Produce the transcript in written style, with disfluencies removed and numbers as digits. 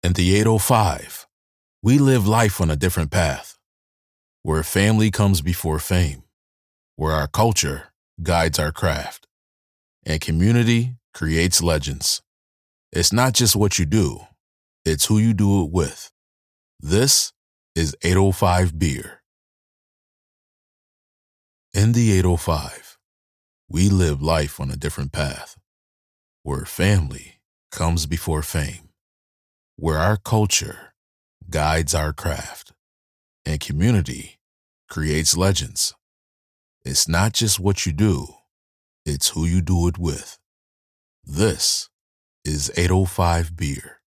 In the 805, we live life on a different path, where family comes before fame, where our culture guides our craft, and community creates legends. It's not just what you do, it's who you do it with. This is 805 Beer. In the 805, we live life on a different path, where family comes before fame, where our culture guides our craft, and community creates legends. It's not just what you do, it's who you do it with. This is 805 Beer.